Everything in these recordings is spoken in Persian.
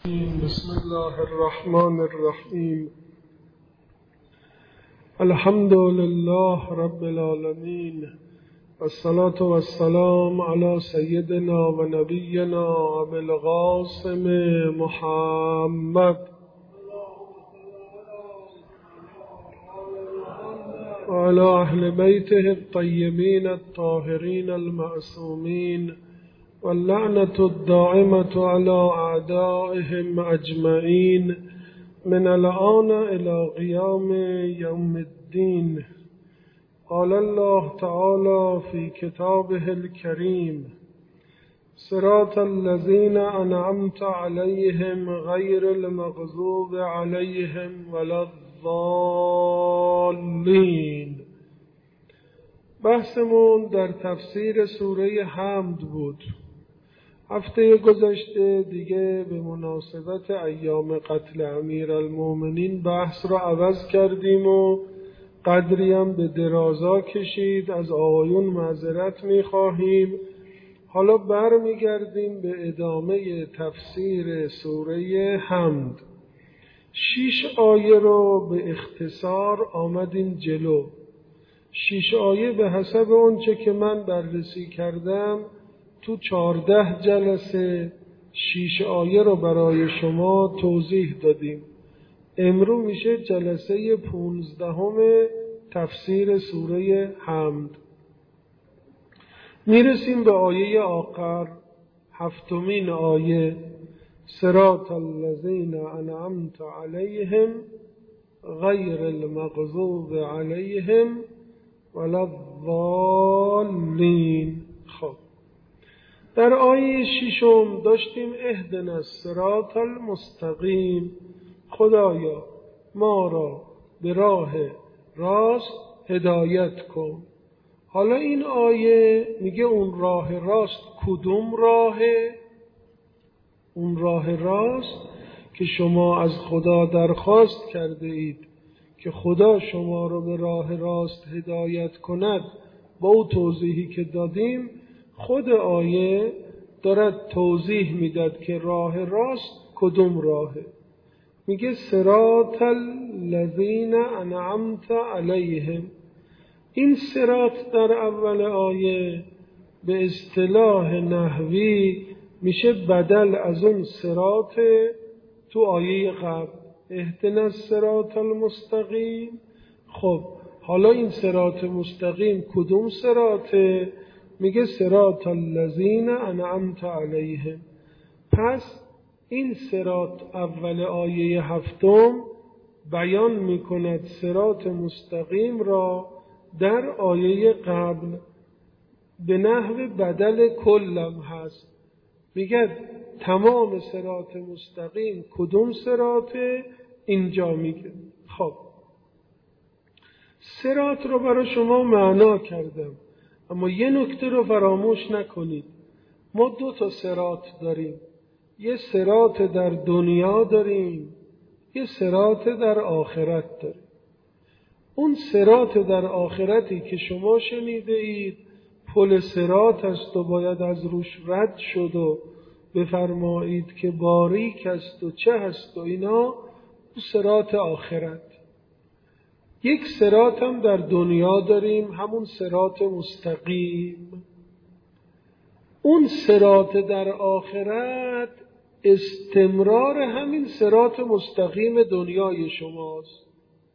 بسم الله الرحمن الرحیم. الحمد لله رب العالمین والصلاة والسلام علی سیدنا و نبینا ابی القاسم محمد و علی اهل بیته الطیبین الطاهرین المعصومین واللعنة الدائمة على أعدائهم أجمعين من الآن إلى قيام يوم الدين. قال الله تعالى في كتابه الكريم: صراط الذين أنعمت عليهم غير المغضوب عليهم ولا الضالين. بحثمون در تفسیر سوره حمد بود. هفته گذشته دیگه به مناسبت ایام قتل امیرالمومنین بحث را عوض کردیم و قدری هم به درازا کشید. از آقایون معذرت می‌خواهیم. حالا برمیگردیم به ادامه تفسیر سوره حمد. 6 آیه رو به اختصار آمدیم جلو. 6 آیه به حسب اونچه که من بررسی کردم تو 14 جلسه 6 آیه رو برای شما توضیح دادیم. امروز میشه جلسه 15 تفسیر سوره حمد. میرسیم به آیه آخر، 7مین آیه: صراط الذین انعمت علیهم غیر المغضوب علیهم ولا الضالین. خب در آیه 6 داشتیم اهدنا الصراط المستقیم، خدایا ما را به راه راست هدایت کن. حالا این آیه میگه اون راه راست کدوم راهه؟ اون راه راست که شما از خدا درخواست کرده اید که خدا شما رو به راه راست هدایت کند. با او توضیحی که دادیم خود آیه دارد توضیح میداد که راه راست کدوم راهه. میگه صراط الذین انعمت علیهم. این صراط در اول آیه به اصطلاح نحوی میشه بدل از اون صراط تو آیه قبل، اهدنا الصراط المستقیم. خب حالا این صراط مستقیم کدوم صراطه؟ میگه صراط الذین انعمت علیهم. پس این صراط اول آیه 7 بیان میکند صراط مستقیم را در آیه قبل به نحو بدل کلم هست. میگه تمام صراط مستقیم کدوم صراطه؟ اینجا میگه. خب صراط رو برای شما معنا کردم، اما یه نکته رو فراموش نکنید. ما 2 صراط داریم. یه صراط در دنیا داریم، یه صراط در آخرت داریم. اون صراط در آخرتی که شما شنیده اید پل صراط است و باید از روش رد شد و بفرمایید که باریک است و چه هست و اینا، صراط آخرت. یک صراط هم در دنیا داریم، همون صراط مستقیم. اون صراط در آخرت استمرار همین صراط مستقیم دنیای شماست.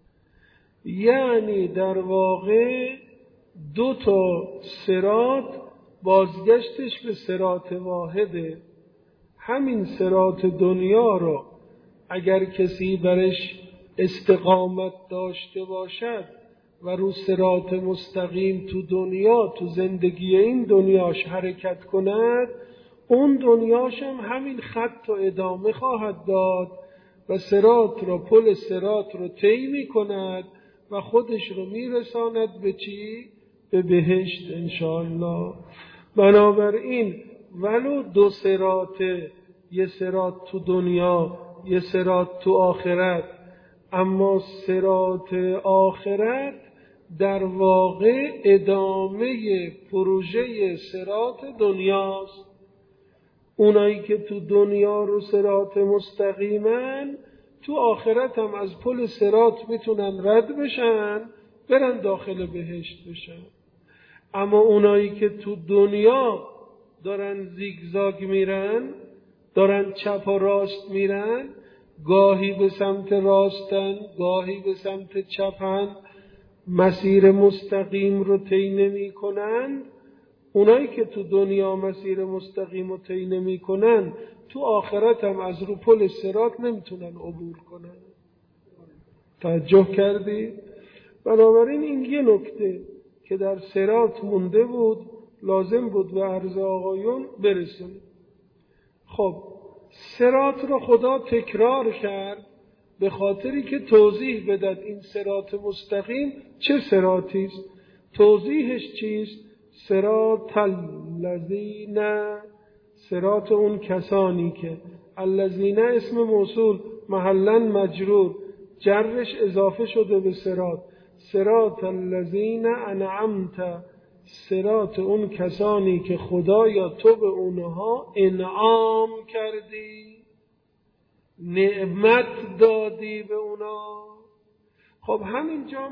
یعنی در واقع 2 صراط بازگشتش به صراط واحده. همین صراط دنیا رو اگر کسی برش استقامت داشته باشد و رو صراط مستقیم تو دنیا، تو زندگی این دنیاش حرکت کند، اون دنیاش هم همین خط و ادامه خواهد داد و صراط رو، پل صراط رو طی می کند و خودش رو می رساند به چی؟ به بهشت انشاءالله. بنابراین ولو 2 صراطه، یه صراط تو دنیا یه صراط تو آخرت، اما صراط آخرت در واقع ادامه پروژه صراط دنیاست. اونایی که تو دنیا رو صراط مستقیمن تو آخرت هم از پل صراط میتونن رد بشن برن داخل بهشت بشن. اما اونایی که تو دنیا دارن زیگزاگ میرن، دارن چپ و راست میرن، گاهی به سمت راستن گاهی به سمت چپن، مسیر مستقیم رو طی نمی کنن، اونایی که تو دنیا مسیر مستقیم رو طی نمی کنن تو آخرت هم از رو پل صراط نمیتونن عبور کنن. توجه کردید؟ بنابراین این یه نکته که در صراط مونده بود لازم بود به عرض آقایون برسونید. خب صراط رو خدا تکرار کرد به خاطری که توضیح بدهد این صراط مستقیم چه صراطی است. توضیحش چیست؟ صراط الذین، صراط اون کسانی که، الذین اسم موصول محلا مجرور، جرش اضافه شده به صراط، صراط الذین انعمت، صراط اون کسانی که خدایا تو به اونها انعام کردی، نعمت دادی به اونا. خب همینجا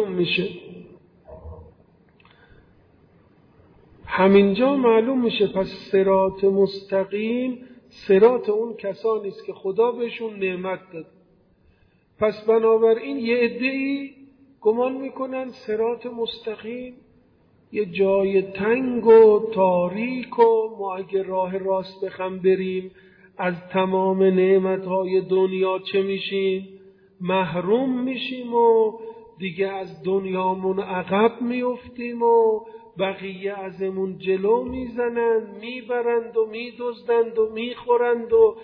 معلوم میشه پس صراط مستقیم صراط اون کسانی است که خدا بهشون نعمت داد. پس بنابراین یه عده‌ای گمان میکنن صراط مستقیم یه جای تنگ و تاریک و ما اگه راه راست بخوام بریم از تمام نعمتهای دنیا چه میشیم؟ محروم میشیم و دیگه از دنیامون عقب میفتیم و بقیه ازمون جلو میزنن، میبرند و میدزدند و میخورند و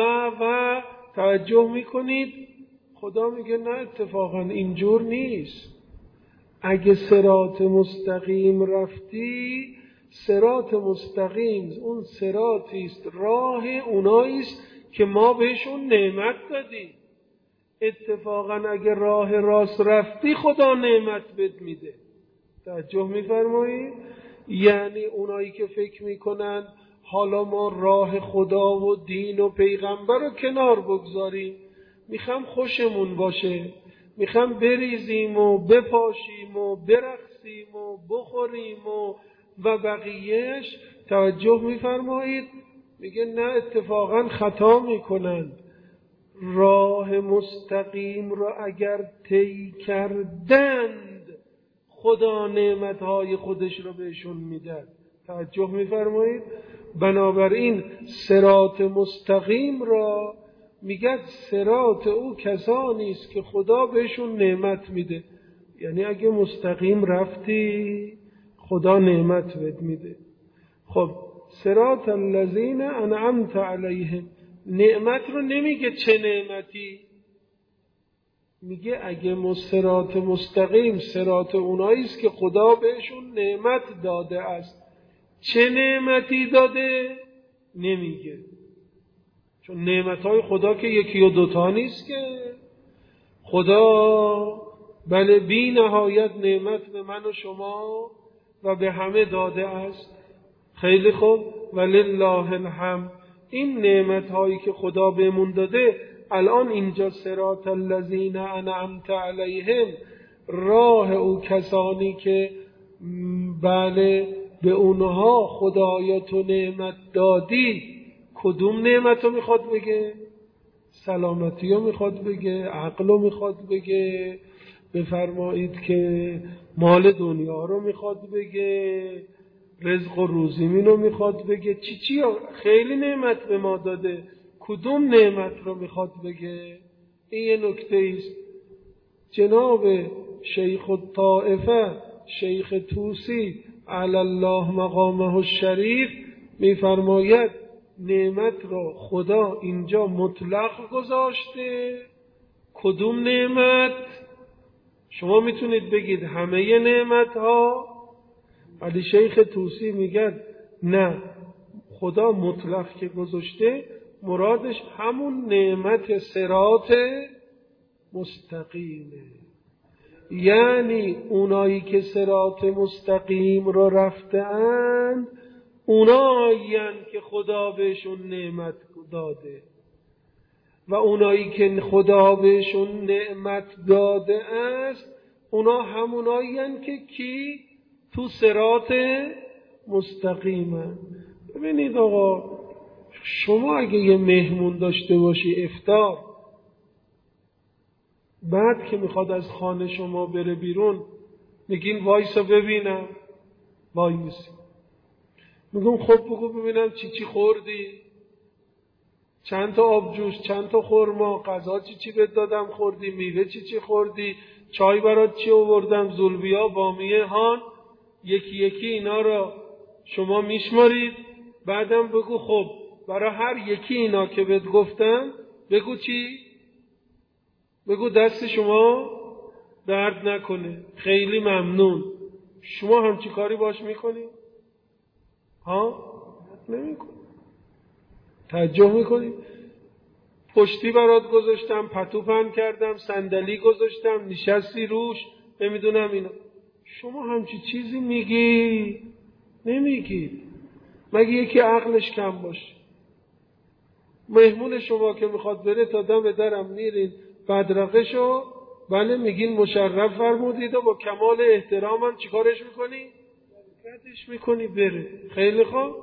توجه میکنید؟ خدا میگه نه، اتفاقا اینجور نیست. اگه صراط مستقیم رفتی، صراط مستقیم اون صراطی است، راه اونایی است که ما بهشون نعمت دادیم. اتفاقا اگه راه راست رفتی خدا نعمت بهت میده. توجه میفرمایید؟ یعنی اونایی که فکر میکنن حالا ما راه خدا و دین و پیغمبر رو کنار بگذاریم، میخوام خوشمون باشه، میخوام بریزیم و بپاشیم و برقصیم و بخوریم و بقیهش، توجه میفرمایید؟ میگه نه، اتفاقا خطا میکنند. راه مستقیم را اگر طی کردند خدا نعمتهای خودش رو بهشون میداد. توجه میفرمایید؟ بنابراین صراط مستقیم را میگه صراط او کسانی است که خدا بهشون نعمت میده. یعنی اگه مستقیم رفتی خدا نعمت بهت میده. خب صراط الذین انعمت علیهم، نعمت رو نمیگه چه نعمتی، میگه اگه صراط مستقیم صراط اونایی است که خدا بهشون نعمت داده است. چه نعمتی داده؟ نمیگه، چون نعمتهای خدا که یکی و دوتا نیست که. خدا بله بی نهایت نعمت به من و شما و به همه داده است. خیلی خوب، ولله الحمد. این نعمتهایی که خدا بهمون داده الان اینجا صراط الذین انعمت علیهم، راه او کسانی که بله به اونها خدایا تو نعمت دادی. کدوم نعمت رو میخواد بگه؟ سلامتی رو میخواد بگه؟ عقل رو میخواد بگه؟ بفرمایید که مال دنیا رو میخواد بگه؟ رزق و روزی رو میخواد بگه؟ چی خیلی نعمت به ما داده، کدوم نعمت رو میخواد بگه؟ این یه نکته است. جناب شیخ الطائفه شیخ طوسی علی الله مقامه الشریف میفرماید نعمت رو خدا اینجا مطلق گذاشته. کدوم نعمت؟ شما میتونید بگید همه نعمت ها، ولی شیخ طوسی میگه نه، خدا مطلق که گذاشته مرادش همون نعمت صراط مستقیمه. یعنی اونایی که صراط مستقیم رو رفتند اونایین که خدا بهشون نعمت داده و اونایی که خدا بهشون نعمت داده است اونا همونایین که کی تو صراط مستقیمن. ببینید آقا، شما اگه یه مهمون داشته باشی افطار، بعد که میخواد از خانه شما بره بیرون میگین وایسا ببینم، وای میسی، میگم خب بگو ببینم چی خوردی، چند تا آب جوش، چند تا خرما، غذا چی بهت دادم خوردی، میوه چی خوردی، چای برات چی آوردم، زولبیا، بامیه، هان، یکی یکی اینا را شما میشمارید. بعدم بگو خب برای هر یکی اینا که بهت گفتم بگو چی؟ بگو دست شما درد نکنه، خیلی ممنون. شما همچی کاری باش میکنی؟ ها؟ نمیکنی. تعجب میکنی؟ پشتی برات گذاشتم، پتو پهن کردم، صندلی گذاشتم، نشستی روش، نمیدونم اینا. شما همچی چیزی میگی؟ نمیگی. مگه یکی عقلش کم باشه؟ مهمون شما که میخواد بره تا دم درم میرین، بدرقه شو، بله میگین مشرف فرمودید و با کمال احترام هم چیکارش میکنی؟ ردش میکنی بره. خیلی خوب.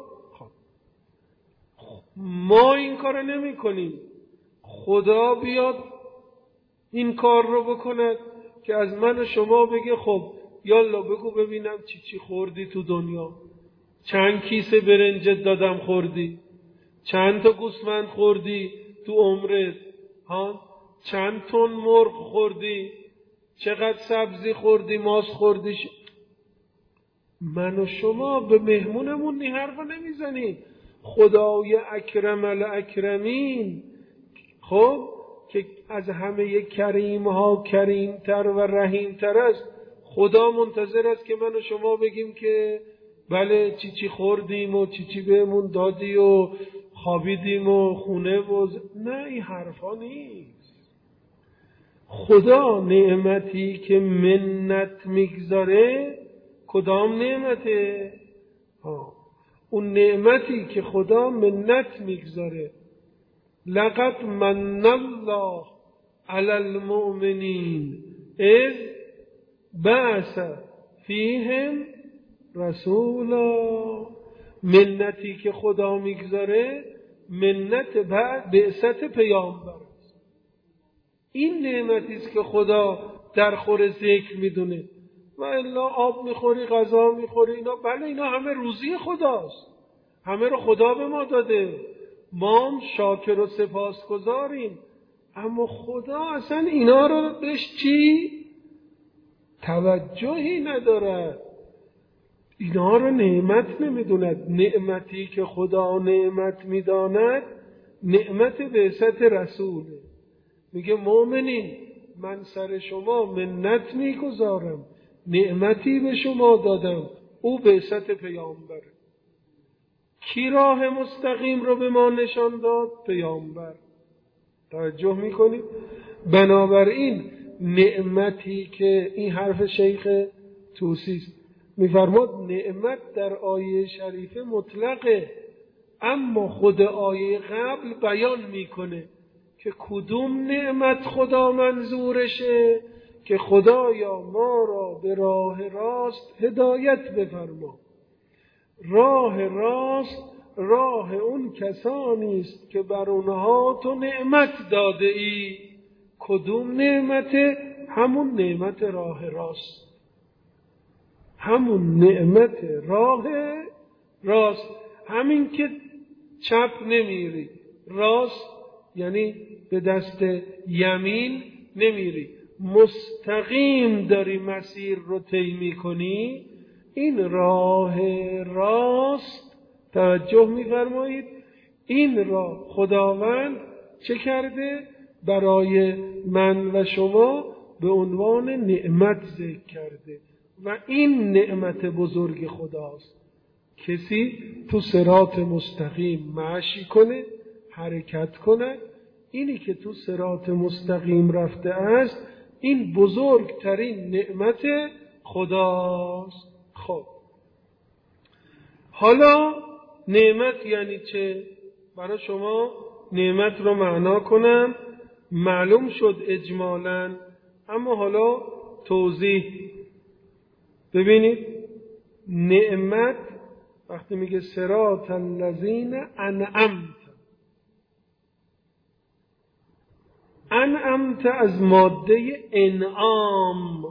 ما این کار نمی کنیم. خدا بیاد این کار رو بکند که از من و شما بگه خب یالا بگو ببینم چی خوردی تو دنیا، چند کیسه برنجت دادم خوردی، چند تا گوسفند خوردی تو عمرت، ها؟ چند تن مرغ خوردی، چقدر سبزی خوردی، ماست خوردی. من و شما به مهمونمون این حرفا نمیزنیم. خدای اکرم الاکرمین، خب که از همه کریم ها کریم تر و رحیم تر است، خدا منتظر است که من و شما بگیم که بله چی خوردیم و چی بهمون دادی و خوابیدیم و خونه و نه، این حرفا نیست. خدا نعمتی که منت میگذاره، کدام نعمته؟ اون نعمتی که خدا منت میگذاره، لقد من الله علی المؤمنین اذ بعث فیهم رسولا. منتی که خدا میگذاره منت بعثت پیامبر است. این نعمتی است که خدا در خور ذکر میدونه. و الا آب میخوری، غذا میخوری، اینا بله اینا همه روزی خداست، همه رو خدا به ما داده، ما هم شاکر و سپاسگزاریم. اما خدا اصلا اینا رو بهش چی؟ توجهی ندارد، اینا رو نعمت نمیدوند. نعمتی که خدا نعمت میداند نعمت بعثت رسوله. میگه مؤمنین من سر شما منت میگذارم، نعمتی به شما دادم، او بعثت پیامبر. کی راه مستقیم رو به ما نشان داد؟ پیامبر. توجه میکنید؟ بنابراین نعمتی که این حرف شیخ طوسی است، میفرماد نعمت در آیه شریفه مطلقه، اما خود آیه قبل بیان میکنه که کدوم نعمت خدا منظورشه، که خدایا ما را به راه راست هدایت بفرما. راه راست راه اون کسانی است که بر اونها تو نعمت داده ای. کدوم نعمت؟ همون نعمت راه راست، همون نعمت راه راست، همین که چپ نمیری، راست یعنی به دست یمین نمیری، مستقیم داری مسیر رو طی میکنی. این راه راست، توجه میفرمایید، این را خداوند چه کرده؟ برای من و شما به عنوان نعمت ذکر کرده و این نعمت بزرگ خداست. کسی تو صراط مستقیم مشی کنه، حرکت کنه، اینی که تو صراط مستقیم رفته است این بزرگترین نعمت خداست. خب حالا نعمت یعنی چه؟ برای شما نعمت رو معنا کنم. معلوم شد اجمالاً، اما حالا توضیح. ببینید نعمت وقتی میگه صراط الذین انعمت از ماده انعام.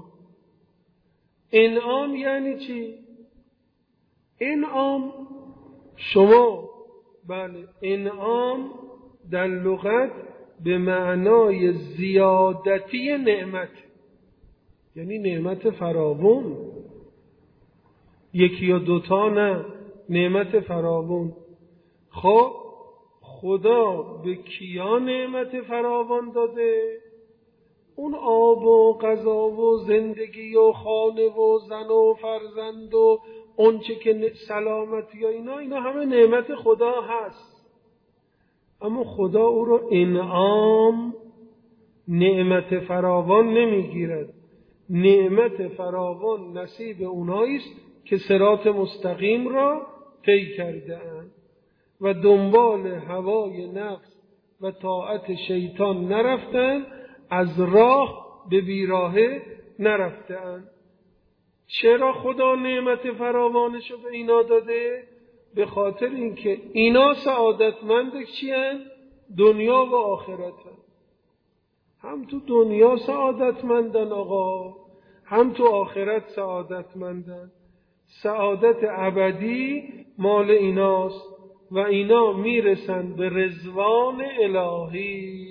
انعام یعنی چی؟ انعام شما بله انعام در لغت به معنای زیادتی نعمت، یعنی نعمت فراوان، یکی یا دوتا نه، نعمت فراوان. خب خدا به کیا نعمت فراوان داده؟ اون آب و غذا و زندگی و خانه و زن و فرزند و اون چه که سلامتی و اینا همه نعمت خدا هست. اما خدا او رو انعام، نعمت فراوان نمیگیرد. نعمت فراوان نصیب اوناییست که صراط مستقیم را طی کرده اند و دنبال هوای نفس و طاعت شیطان نرفتند، از راه به بیراهه نرفتند. چرا خدا نعمت فراوانش رو به اینا داده؟ به خاطر اینکه اینا سعادتمند چیان؟ دنیا و آخرت هم تو دنیا سعادتمندن آقا، هم تو آخرت سعادتمندن. سعادت ابدی مال ایناست و اینا میرسن به رضوان الهی.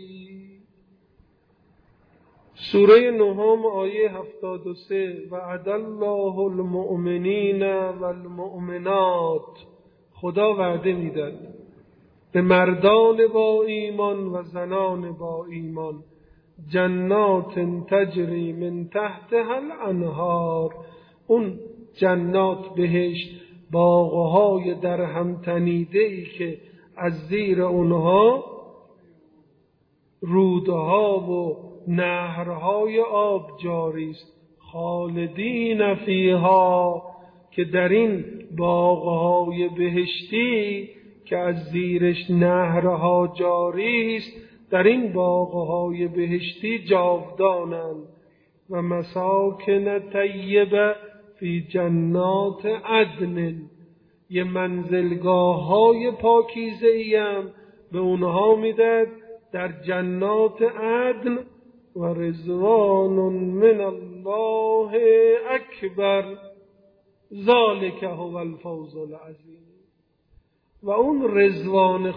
سوره نهم آیه 73 وعد الله المؤمنین والمؤمنات، خدا وعده میداد به مردان با ایمان و زنان با ایمان جنات تجری من تحتها الانهار. اون جنات بهشت، باغهای در هم تنیده‌ای که از زیر اونها رودها و نهرهای آب جاری است. خالدین فیها، که در این باغهای بهشتی که از زیرش نهرها جاری است، در این باغهای بهشتی جاودانند. و مساکن طیبه فی جنات عدن، یه منزلگاه های پاکیزه ایم به اونها میداد در جنات عدن. و رضوان من الله اکبر ذالک هو الفوز العظیم. و اون رضوان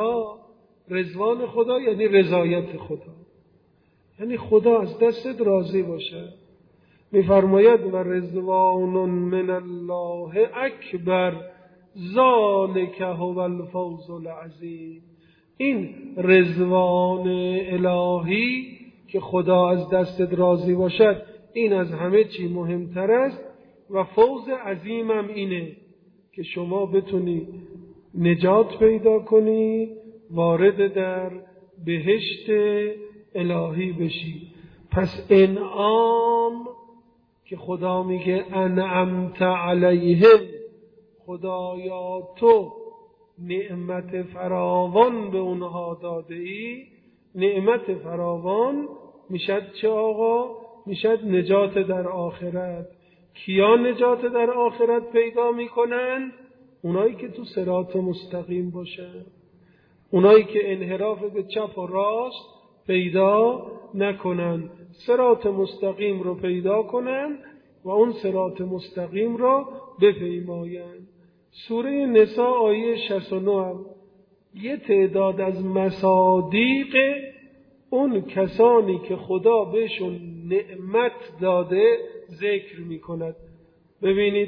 خدا یعنی رضایت خدا، یعنی خدا از دستت راضی باشه. میفرماید و رضوان من الله اکبر ذالک هو الفوز العظیم. این رضوان الهی که خدا از دستت راضی باشد، این از همه چی مهمتر است. و فوز عظیمم اینه که شما بتونی نجات پیدا کنی، وارد در بهشت الهی بشی. پس انعام که خدا میگه انعمت علیهم، خدایا تو نعمت فراوان به اونها داده ای. نعمت فراوان میشد چه آقا؟ میشد نجات در آخرت. کیا نجات در آخرت پیدا میکنن؟ اونایی که تو صراط مستقیم باشن، اونایی که انحراف به چپ و راست پیدا نکنن، صراط مستقیم رو پیدا کنن و اون صراط مستقیم رو بپیماین. سوره نساء آیه 69 یه تعداد از مصادیق اون کسانی که خدا بهشون نعمت داده ذکر میکند. ببینید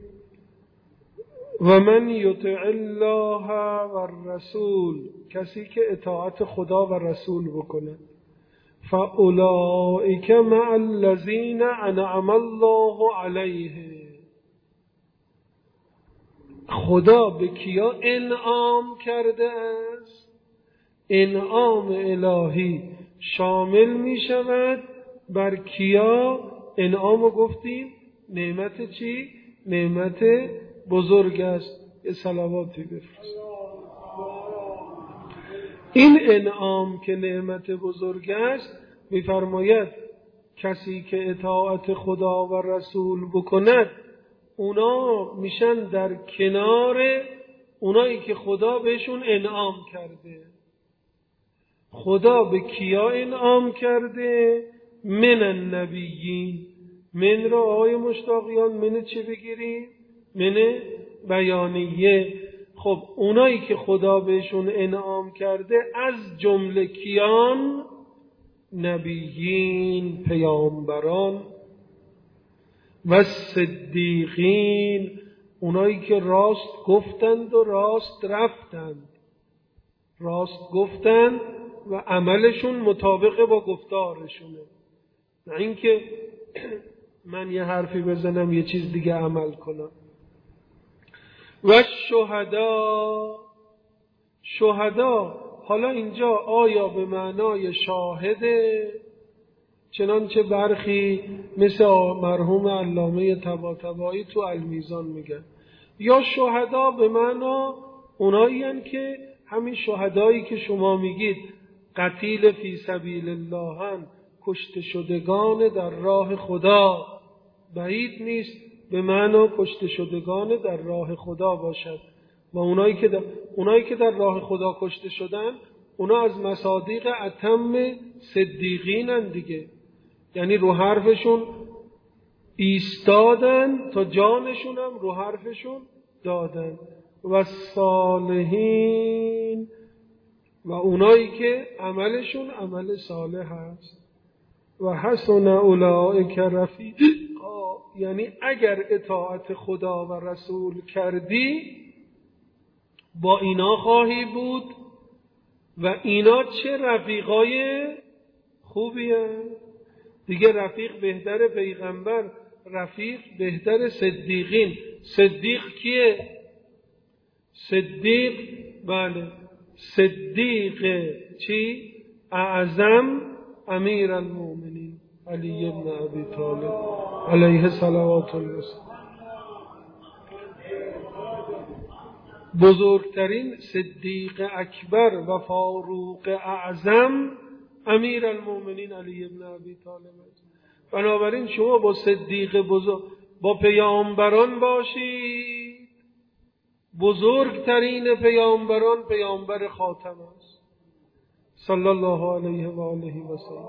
و من یطع الله و الرسول، کسی که اطاعت خدا و رسول بکنه، فاولئک مع الذین انعم الله علیهم. خدا به کیا انعام کرده است؟ انعام الهی شامل می شود بر کیا؟ انعامو گفتیم نعمت چی؟ نعمت بزرگ است. یه صلواتی بفرست. این انعام که نعمت بزرگ است، می‌فرماید کسی که اطاعت خدا و رسول بکند اونا میشن در کنار اونایی که خدا بهشون انعام کرده. خدا به کیا انعام کرده؟ من النبیین. من را آقای مشتاقیان من چه بگیریم؟ من بیانیه. خب اونایی که خدا بهشون انعام کرده از جمله کیان؟ نبیین، پیامبران، و صدیقین، اونایی که راست گفتند و راست رفتند. راست گفتند و عملشون مطابق با گفتارشونه، نه اینکه من یه حرفی بزنم یه چیز دیگه عمل کنم. و شهدا، حالا اینجا آیا به معنای شاهده، چنانچه برخی مثل مرحوم علامه طباطبایی تو المیزان میگن، یا شهدا به معنا اونایی هستند که همین شهدایی که شما میگید قتیل فی سبیل الله هن، کشته شدگان در راه خدا. بعید نیست به معنا کشته شدگان در راه خدا باشد. و اونایی که در راه خدا کشته شدن، اونا از مصادیق اتم صدیقینن دیگه، یعنی رو حرفشون ایستادن تا جانشون هم رو حرفشون دادن. و صالحین، و اونایی که عملشون عمل صالح هست. و حسن اولئک رفیقا، یعنی اگر اطاعت خدا و رسول کردی با اینا خواهی بود. و اینا چه رفیقای خوبیه دیگه. رفیق بهتر پیغمبر، رفیق بهتر صدیقین. صدیق کیه؟ صدیق، بله، صدیق چی؟ اعظم امیر المؤمنین علی بن ابی طالب علیه صلوات الله. بزرگترین صدیق اکبر و فاروق اعظم امیر المؤمنین علی بن ابی طالب است. بنابراین شما با صدیق بزرگ، با پیامبران باشید. بزرگترین پیامبران پیامبر خاتم است صلی الله علیه و آله و سلم.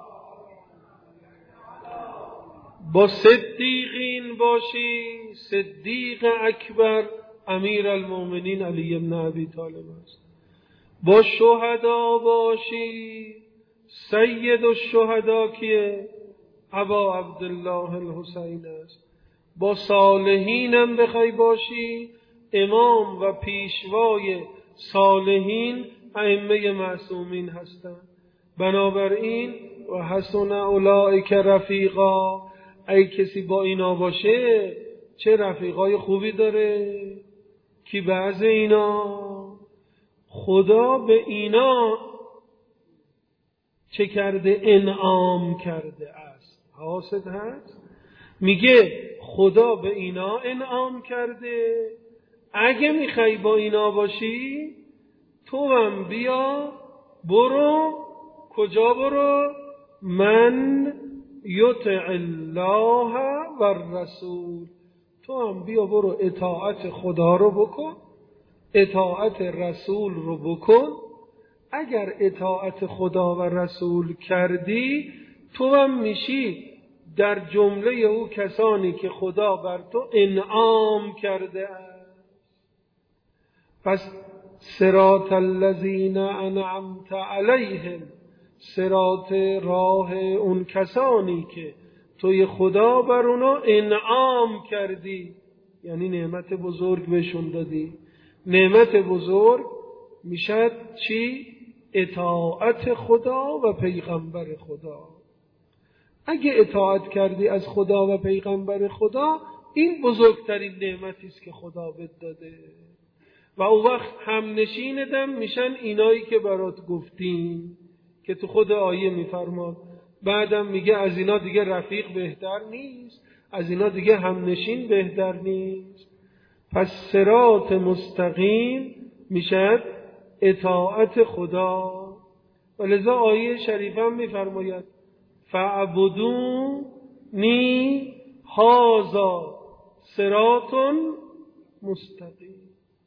با صدیقین باشی. صدیق اکبر امیر المؤمنین علی بن ابی طالب است. با شهدا باشی. سید الشهدا کیه؟ ابا عبدالله الحسین است. با صالحینم بخوای باشی، امام و پیشوای صالحین ائمه معصومین هستند. بنابراین و حسن اولئک رفیقا، ای کسی با اینا باشه چه رفیقای خوبی داره. کی بعض اینا؟ خدا به اینا چه کرده؟ انعام کرده است. حاسد هست؟ میگه خدا به اینا انعام کرده. اگه میخوای با اینا باشی تو هم بیا، برو. کجا برو؟ من یطع الله و الرسول. تو هم بیا برو اطاعت خدا رو بکن، اطاعت رسول رو بکن. اگر اطاعت خدا و رسول کردی تو هم میشی در جمله او کسانی که خدا بر تو انعام کرده است. پس صراط الذین انعمت علیهم، صراط راه اون کسانی که توی خدا بر اونا انعام کردی، یعنی نعمت بزرگ بهشون دادی. نعمت بزرگ میشد چی؟ اطاعت خدا و پیغمبر خدا. اگه اطاعت کردی از خدا و پیغمبر خدا، این بزرگترین نعمتی است که خدا بهت داده. و اون وقت هم نشیندم میشن اینایی که برات گفتیم که تو خود آیه میفرماد. بعدم میگه از اینا دیگه رفیق بهتر نیست، از اینا دیگه هم نشین بهتر نیست. پس صراط مستقیم میشد اطاعت خدا. ولذا آیه شریفه هم میفرماید فاعبدونی هذا صراط مستقیم.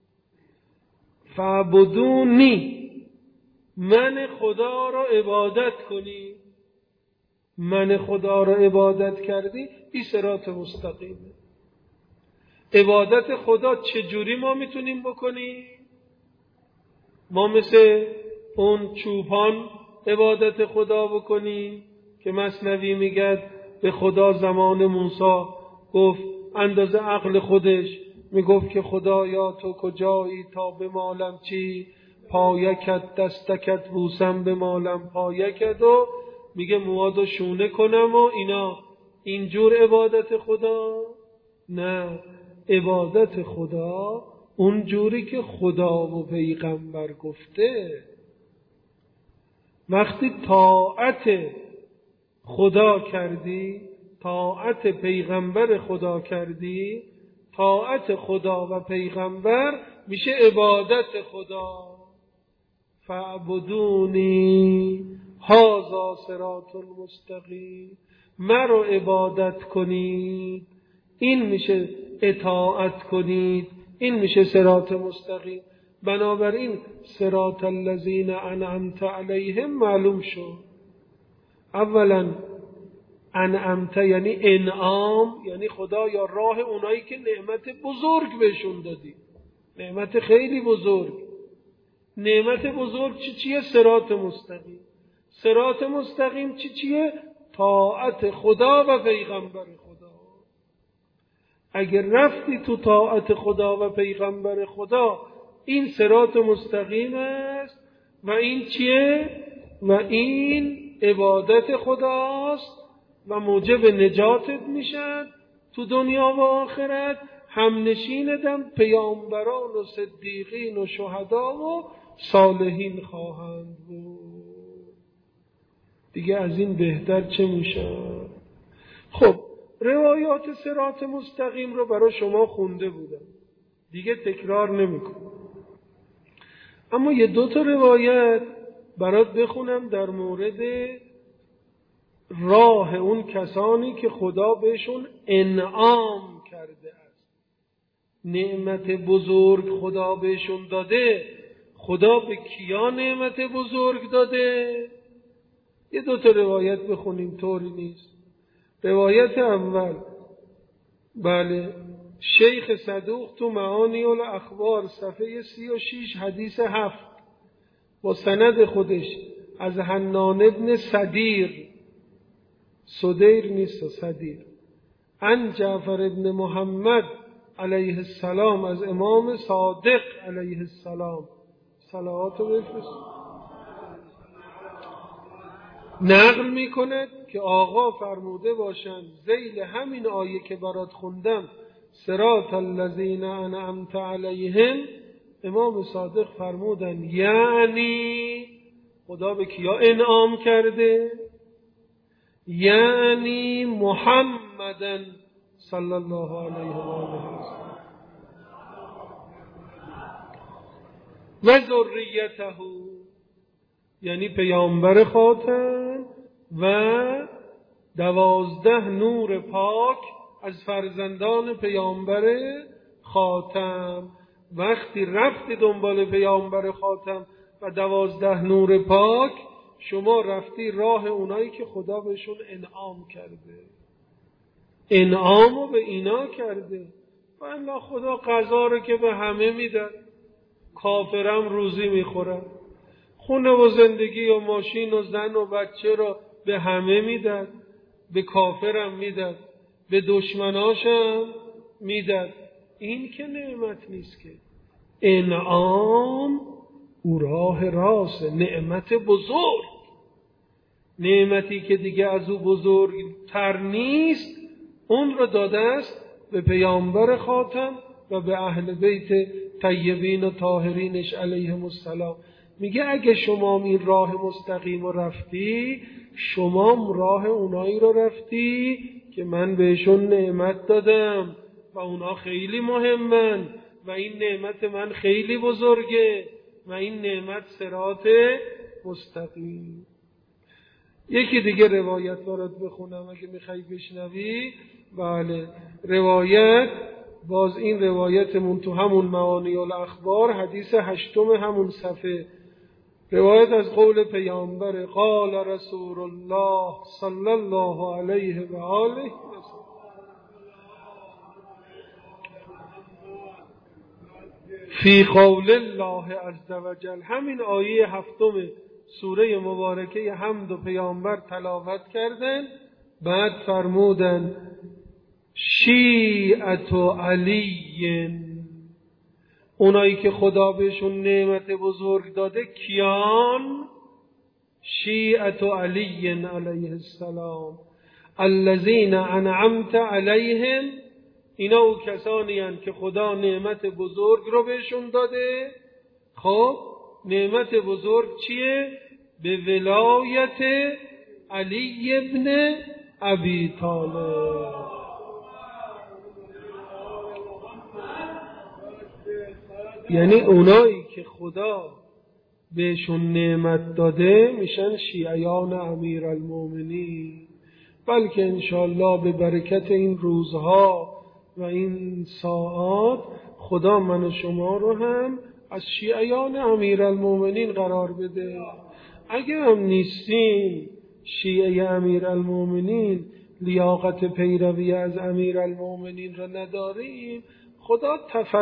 فاعبدونی، من خدا را عبادت کنی، من خدا را عبادت کردی، این صراط مستقیمه. عبادت خدا چجوری ما میتونیم بکنیم؟ ما مثل اون چوپان عبادت خدا بکنیم که مثنوی میگه به خدا زمان موسی گفت اندازه عقل خودش میگفت که خدایا تو کجایی تا بمالم چی پایکت دستکت بوسم بمالم پایکت و میگه موادو شونه کنم و اینا. اینجور عبادت خدا؟ نه، عبادت خدا اون جوری که خدا و پیغمبر گفته. وقتی طاعت خدا کردی، طاعت پیغمبر خدا کردی، طاعت خدا و پیغمبر میشه عبادت خدا. فاعبدونی هذا صراط مستقیم، مرا عبادت کنید، این میشه اطاعت کنید، این میشه صراط مستقیم. بنابراین صراط الذین انعمت علیهم معلوم شد. اولا انعمت یعنی انعام، یعنی خدا یا راه اونایی که نعمت بزرگ بهشون دادی، نعمت خیلی بزرگ. نعمت بزرگ چیه؟ صراط مستقیم. صراط مستقیم چیه؟ طاعت خدا و پیغمبر خدا. اگر رفتی تو طاعت خدا و پیغمبر خدا، این صراط مستقیم است. و این چیه؟ و این عبادت خداست و موجب نجاتت میشد تو دنیا و آخرت. همنشیندم پیامبران و صدیقین و شهدا و صالحین خواهند بود. دیگه از این بهتر چه میشه؟ خب روایات صراط مستقیم رو برای شما خونده بودم، دیگه تکرار نمیکنم. اما یه دو تا روایت برات بخونم در مورد راه اون کسانی که خدا بهشون انعام کرده است، نعمت بزرگ خدا بهشون داده. خدا به کیا نعمت بزرگ داده؟ یه دو تا روایت بخونیم، طوری نیست. روایت اول، بله، شیخ صدوق تو معانی الاخبار صفحه 36 حدیث 7 با سند خودش از حنان ابن صدیر، صدیر نیست صدیر، عن جعفر ابن محمد علیه السلام از امام صادق علیه السلام، صلوات و بفرست، نقل میکند که آقا فرموده باشند ذیل همین آیه که برات خوندم صراط الذین انعمت علیهم، امام صادق فرمودن یعنی خدا به کیا انعام کرده؟ یعنی محمدن صلی الله علیه و آله و ذریته، یعنی پیامبر خاتم و 12 نور پاک از فرزندان پیامبر خاتم. وقتی رفتی دنبال پیامبر خاتم و 12 نور پاک، شما رفتی راه اونایی که خدا بهشون انعام کرده، انعامو به اینا کرده. والله خدا قضا رو که به همه میدن، کافرم روزی میخورن، خونه و زندگی و ماشین و زن و بچه رو به همه میدن، به کافرم میدن، به دشمناشم میدن. این که نعمت نیست که، انعام او راه راست، نعمت بزرگ، نعمتی که دیگه از او بزرگتر نیست، اون رو داده است به پیامبر خاتم و به اهل بیت طیبین و طاهرینش علیهم السلام. میگه اگه شما این راه مستقیم رو رفتی، شما راه اونایی رو رفتی که من بهشون نعمت دادم، و اونا خیلی مهمن و این نعمت من خیلی بزرگه و این نعمت صراط مستقیم. یکی دیگه روایت برات بخونم اگه میخوای بشنوی. بله، روایت، باز این روایتمون تو همون معانی الاخبار، حدیث 8 همون صفحه. روایت از قول پیامبر: قال رسول الله صلی الله علیه و آله فی قول الله عز وجل. همین آیه 7 سوره مبارکه حمد و پیامبر تلاوت کردن، بعد فرمودن شیعت علی، اونایی که خدا بهشون نعمت بزرگ داده کیان؟ شیعت علی علیه السلام الذین انعمت علیهم، اینا او کسانی هستند که خدا نعمت بزرگ رو بهشون داده. خب نعمت بزرگ چیه؟ به ولایت علی ابن ابی طالب. یعنی اونایی که خدا بهشون نعمت داده میشن شیعیان امیرالمومنین. بلکه انشاءالله به برکت این روزها و این ساعات خدا من و شما رو هم از شیعیان امیرالمومنین قرار بده. اگه هم نیستیم شیعه امیرالمومنین، لیاقت پیروی از امیرالمومنین رو نداریم، خدا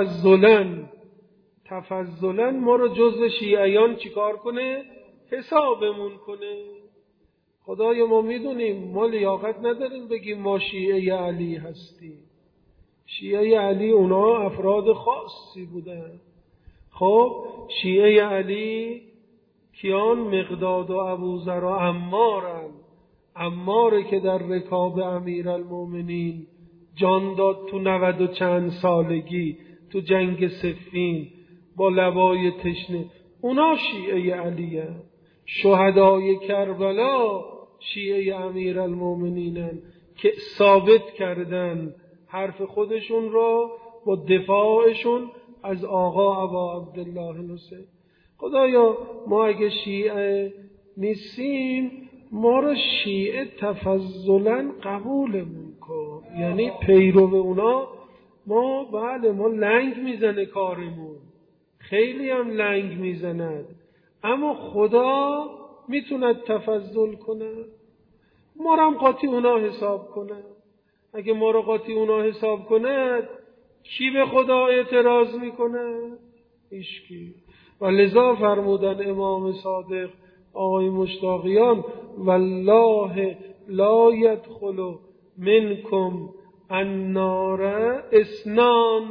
تفضلاً ما رو جزو شیعیان چیکار کنه؟ حسابمون کنه. خدای ما میدونیم ما لیاقت نداریم بگیم ما شیعه علی هستیم. شیعه علی اونا افراد خاصی بودن. خب شیعه علی کیان؟ مقداد و ابوذر و عمارن. عماره که در رکاب امیرالمومنین جان داد تو 90 و چند سالگی تو جنگ صفین با لبای تشنه، اونا شیعه علی هستند. شهدای کربلا شیعه امیرالمومنینن که ثابت کردن حرف خودشون را با دفاعشون از آقا ابا عبدالله الحسین. خدایا ما اگه شیعه نیستیم ما رو شیعه تفضلاً قبولمون کن. یعنی پیرو اونا ما بله ما لنگ میزنه کارمون، خیلی هم لنگ میزند، اما خدا میتوند تفضل کنه، ما رو هم قاطی اونا حساب کنه. اگه ما رو قاطی اونا حساب کنه کی به خدا اعتراض میکنه؟ هیچکی. و لذا فرمودن امام صادق آقای مشتاقیان: والله لا يدخل منکم النار اثنان،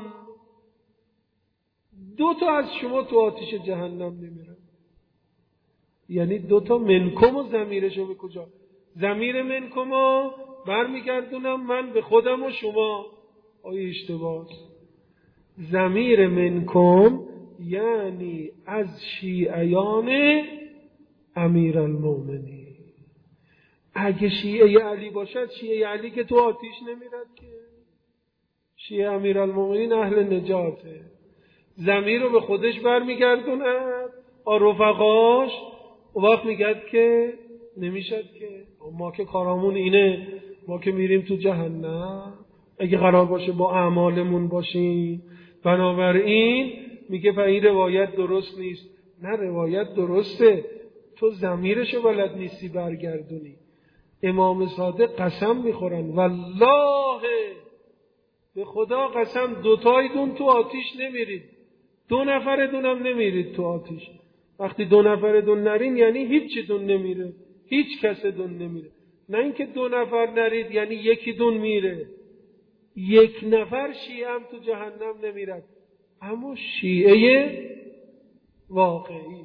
2 از شما تو آتش جهنم نمیرن. یعنی 2 منکم و ضمیرشو به کجا؟ ضمیر منکم رو برمیگردونم من به خودم و شما. آیا اشتباه؟ ضمیر منکم یعنی از شیعیان امیرالمومنین. اگه شیعه علی باشد، شیعه علی که تو آتیش نمیرد که، شیعه امیرالمومنین اهل نجاته. ضمیر رو به خودش برمیگردوند رفقاش، و وقت میگد که نمیشد که ما که کارامون اینه، ما که میریم تو جهنم اگه قرار باشه با اعمالمون باشیم. بنابراین میگه این روایت درست نیست. نه، روایت درسته، تو ضمیرشو بلد نیستی برگردونی. امام صادق قسم میخورن والله به خدا قسم 2 تو آتیش نمیرید، 2 نفرتونم نمیرید تو آتیش. وقتی 2 نفرتون نرین یعنی هیچیتون نمیره، هیچ کستون نمیره. نه اینکه 2 نفر نرید یعنی یکیتون میره. 1 نفر شیعه هم تو جهنم نمیرد، اما شیعه واقعی،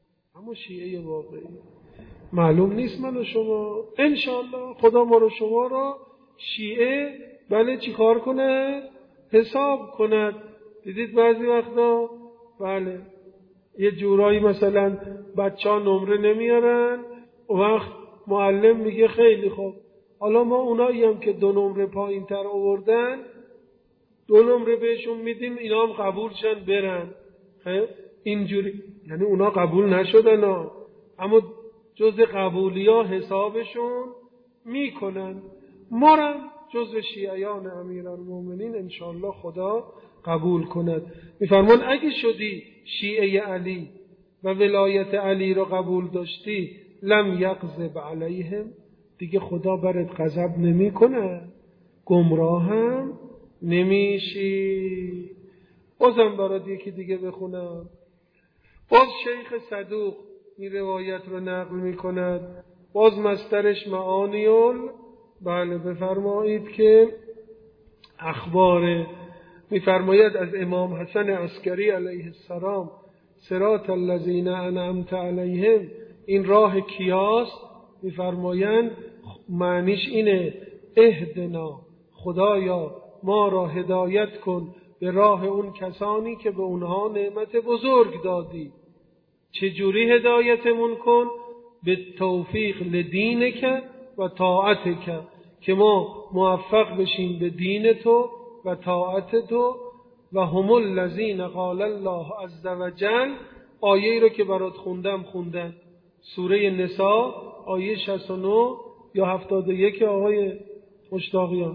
معلوم نیست من و شما. انشاءالله خدا ما رو شما را شیعه بله چی کار کنه؟ حساب کند. دیدید بعضی وقتا بله یه جورایی مثلا بچه ها نمره نمیارن، وقت معلم میگه خیلی خوب، حالا ما اونایی هم که 2 نمره پایین تر آوردن 2 نمره بهشون میدیم اینا هم قبول شن برن. خب اینجوری یعنی اونا قبول نشدن اما جز قبولی ها حسابشون میکنن. ما هم جز شیعیان امیرالمومنین انشاءالله خدا قبول کند. میفرمان اگه شدی شیعه علی و ولایت علی رو قبول داشتی لم یغضب علیهم، دیگه خدا برات غضب نمیکنه، گمراه هم نمیشی. بازم برات یکی دیگه بخونم. باز شیخ صدوق این روایت رو نقل میکند، باز مصدرش معانیون. بله بفرمایید که اخبار میفرماید از امام حسن عسکری علیه السلام صراط الذین انعمت علیهم، این راه کیاست؟ میفرمایند معنیش اینه اهدنا، خدایا ما را هدایت کن به راه اون کسانی که به اونها نعمت بزرگ دادی. چجوری هدایتمون کن؟ به توفیق لدینک و طاعتک، که ما موفق بشیم به دین تو و طاعت تو. و هم الذین قال الله عز وجل، آیه‌ای رو که برات خوندن سوره نساء آیه 69 یا 71 آقای مشتاقیان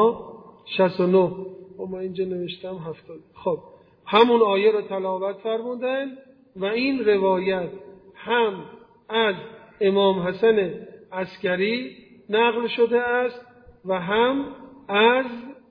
69 و ما اینجا نوشتم 70. خب همون آیه رو تلاوت فرمودن و این روایت هم از امام حسن عسکری نقل شده است و هم از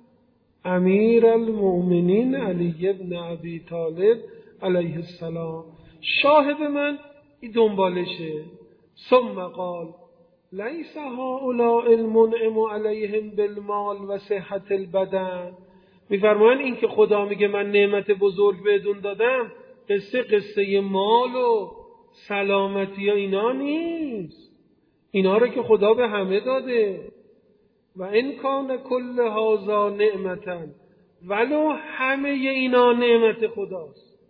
امیر المؤمنین علی بن ابی طالب علیه السلام. شاهد من این دنبالشه. ثم قال لیس هؤلاء المنعم علیهم بالمال و صحت البدن. میفرمایند این که خدا میگه من نعمت بزرگ بهتون دادم قصه مال و سلامتی ها اینا نیست، اینا رو که خدا به همه داده. و ان کان کل هذا نعمتا، ولو همه اینا نعمت خداست،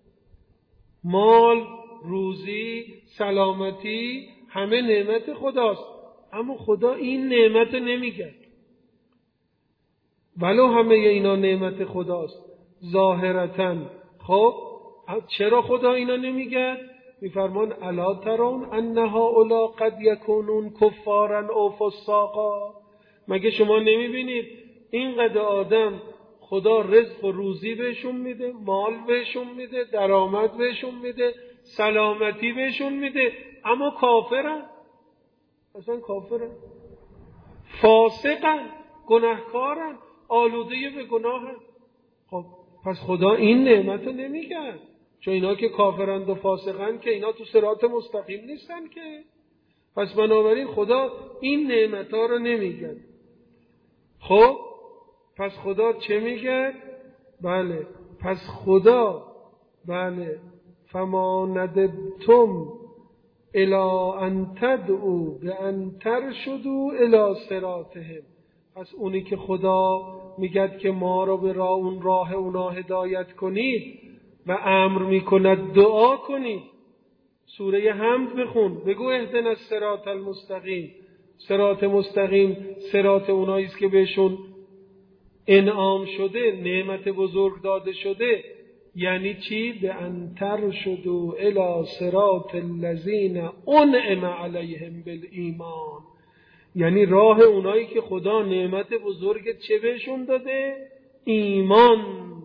مال، روزی، سلامتی همه نعمت خداست، اما خدا این نعمت نمیگه. ولو همه اینا نعمت خداست ظاهرتا. خب چرا خدا اینا نمیگه؟ میفرمان الا ترون ان هؤلاء قد یکونون کفارا او فساقا. مگه شما نمیبینید اینقدر آدم خدا رزق و روزی بهشون میده، مال بهشون میده، درآمد بهشون میده، سلامتی بهشون میده، اما کافرن، اصلا کافرن، فاسقن، گناهکارن، آلوده به گناهن. خب پس خدا این نعمت رو نمیگه، چون اینا که کافرند و فاسقن که اینا تو صراط مستقیم نیستن که. پس بنابراین خدا این نعمت ها رو نمیگه. خب پس خدا چه میگه؟ بله پس خدا بله فما ندبتم الی ان تدعوا بان ترشدوا الی صراطهم. پس اونی که خدا میگه که ما رو به اون راه اونا هدایت کنید و امر میکند دعا کنید، سوره حمد بخون، بگو اهدنا الصراط المستقیم. صراط مستقیم صراط اونایی است که بهشون انعام شده، نعمت بزرگ داده شده. یعنی چی؟ به انتر شدو الی صراط الذین انعم علیهم بالایمان، یعنی راه اونایی که خدا نعمت بزرگ چه بهشون داده؟ ایمان.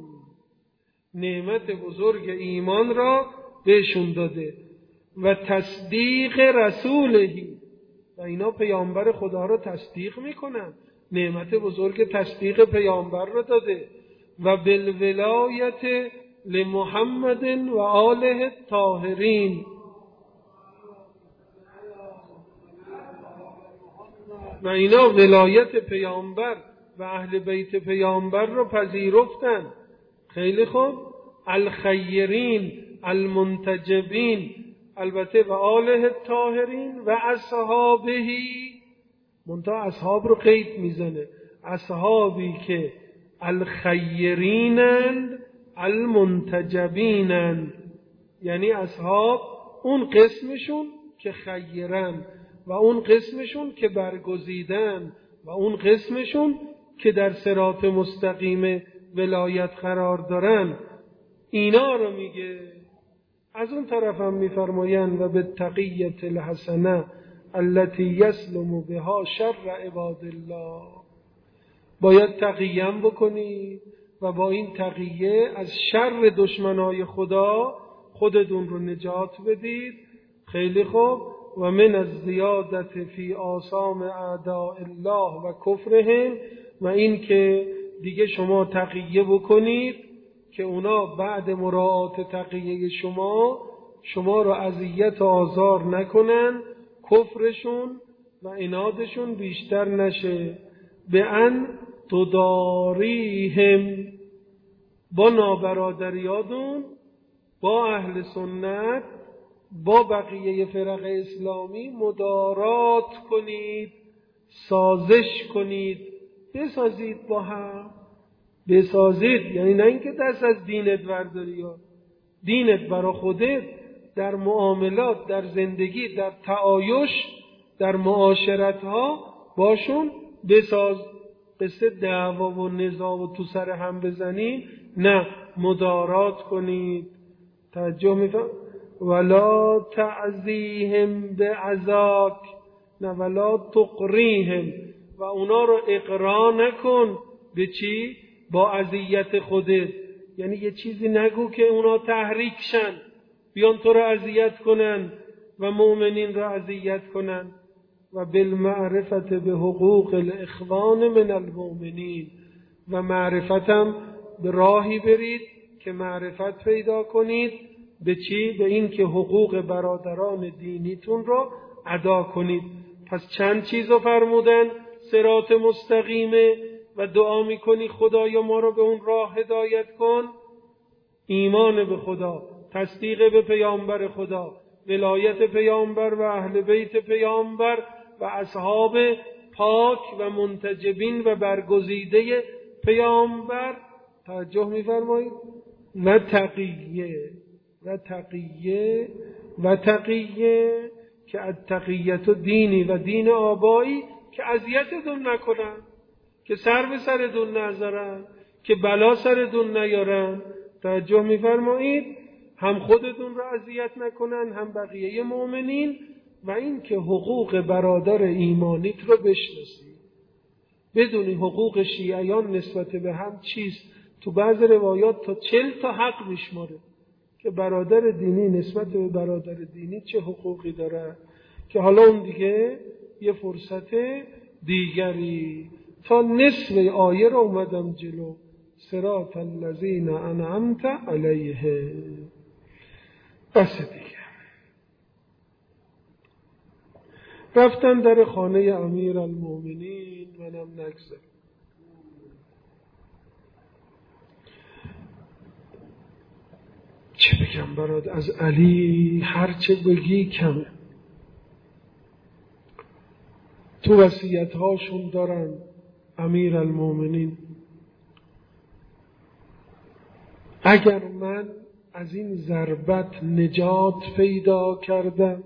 نعمت بزرگ ایمان را بهشون داده و تصدیق رسولهی، و اینا پیامبر خدا رو تصدیق میکنن، نعمت بزرگ تصدیق پیامبر رو داده. و بالولایت لمحمد و آله الطاهرین، و اینا ولایت پیامبر و اهل بیت پیامبر رو پذیرفتن. خیلی خوب. الخیرین المنتجبین، البته و آله الطاهرین و اصحابهی، منتها اصحاب رو قید میزنه، اصحابی که الخیرینند المنتجبینند، یعنی اصحاب اون قسمشون که خیرن و اون قسمشون که برگزیدن و اون قسمشون که در صراط مستقیم ولایت قرار دارن اینا رو میگه. از اون طرف هم میفرمایند و به تقیت الحسنه التي یسلم بها شر عباد الله، باید تقیه بکنی و با این تقیه از شر دشمنای خدا خودتون رو نجات بدید. خیلی خوب. و من از زیادت فی آثام اعداء الله و کفرهم، و این که دیگه شما تقیه بکنید که اونا بعد مراعات تقیه شما رو اذیت و آزار نکنن، کفرشون و عنادشون بیشتر نشه. به ان تداریهم، با نابرادریاتون با اهل سنت، با بقیه فرق اسلامی مدارات کنید، سازش کنید، بسازید با هم. بسازید یعنی نه اینکه دست از دینت برداری، دینت برا خودت در معاملات، در زندگی، در تعایش، در معاشرت ها باشون بساز. قصه دعوا و نزاع و تو سر هم بزنید، نه، مدارات کنید. توجه میفهم؟ ولا تعزیهم بعزاک، نه ولا تقریهم، و اونا رو اقرا نکن. به چی؟ با اذیت خودت. یعنی یه چیزی نگو که اونا تحریک شن بیان تو رو اذیت کنن و مؤمنین رو اذیت کنن. و بالمعرفت به حقوق الاخوان من المؤمنین، و معرفتم به راهی برید که معرفت پیدا کنید. به چی؟ به این که حقوق برادران دینیتون رو ادا کنید. پس چند چیز رو فرمودن؟ صراط مستقیمه و دعا میکنی خدایا ما رو به اون راه هدایت کن. ایمان به خدا، تصدیق به پیامبر خدا، ولایت پیامبر و اهل بیت پیامبر و اصحاب پاک و منتجبین و برگزیده پیامبر. توجه میفرمایید؟ و تقیه که التقیت دینی و دین آبایی، که اذیتتون نکنن، که سر به سرتون نذارن، که بلا سرتون نیارن. توجه میفرمایید؟ هم خودتون رو اذیت نکنن، هم بقیه مؤمنین. و این که حقوق برادر ایمانیت رو بشناسی. بدونی حقوق شیعیان نسبت به هم چیست. تو بعض روایات تا 40 تا حق میشماره که برادر دینی نسبت به برادر دینی چه حقوقی داره، که حالا اون دیگه یه فرصت دیگری. تا نصف آیه رو اومدم جلو. صراط الذین انعمت علیهم. بس دیگه. رفتن در خانه امیر المؤمنین، منم نگذارم. چه بگم برات از علی؟ هر چه بگی کمه. تو وصیت هاشون دارن امیر المؤمنین اگر من از این ضربت نجات پیدا کردم،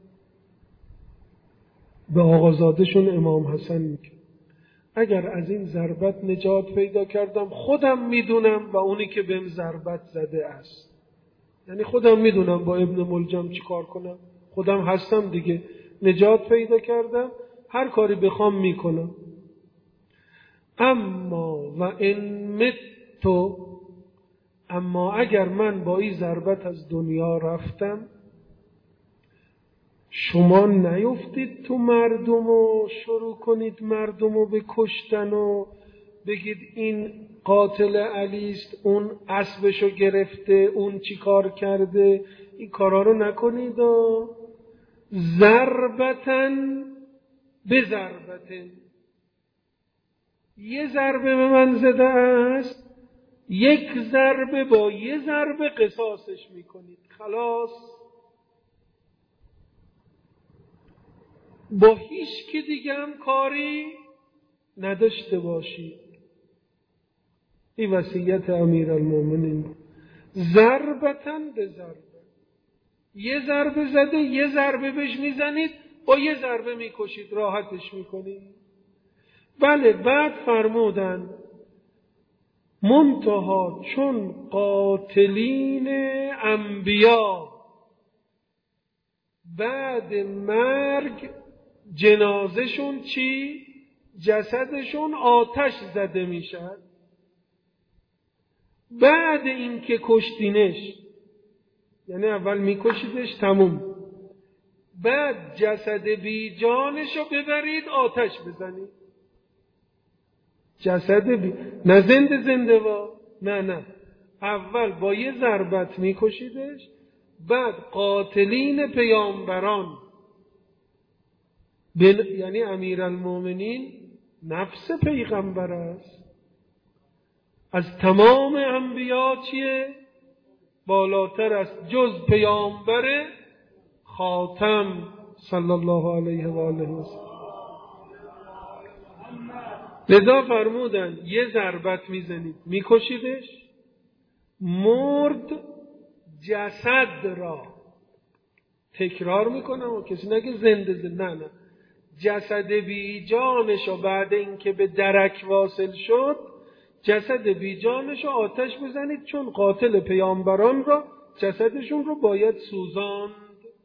به آقازادشون امام حسن میگه اگر از این ضربت نجات پیدا کردم خودم میدونم و اونی که بهم ضربت زده است. یعنی خودم میدونم با ابن ملجم چی کار کنم، خودم هستم دیگه، نجات پیدا کردم، هر کاری بخوام میکنم. اما اگر من با این ضربت از دنیا رفتم، شما نیفتید تو مردم و شروع کنید مردم رو بکشتن و بگید این قاتل علیست، اون اسبشو گرفته، اون چی کار کرده. این کارا رو نکنید. ضربتن به ضربتن، یه ضربه به من زده است، یک ضربه با یه ضربه قصاصش میکنید. خلاص، با هیچ که دیگه هم کاری نداشته باشید. این وصیت امیرالمومنین. ضربتن به ضربه، یه ضربه زده، یه ضربه بهش میزنید، با یه ضربه میکشید، راحتش میکنید. بله، بعد فرمودن منتها چون قاتلین انبیا بعد مرگ جنازشون چی؟ جسدشون آتش زده میشد. بعد اینکه کشتینش، یعنی اول میکشیدش تموم، بعد جسد بی جانشو ببرید آتش بزنید. جسد بی، نه زنده نه اول با یه ضربت میکشیدش، بعد قاتلین پیامبران یعنی امیرالمومنین نفس پیغمبر است، از تمام انبیا چیه؟ بالاتر است، جز پیامبر خاتم صلی الله علیه و آله و سلم. لذا فرمودن یه ضربت میزنید میکشیدش، مرد جسد را، تکرار میکنم و کسی نگه زنده نه جسد بی جانشو بعد اینکه به درک واصل شد جسد بی جانشو آتش بزنید، چون قاتل پیامبران را جسدشون رو باید سوزاند.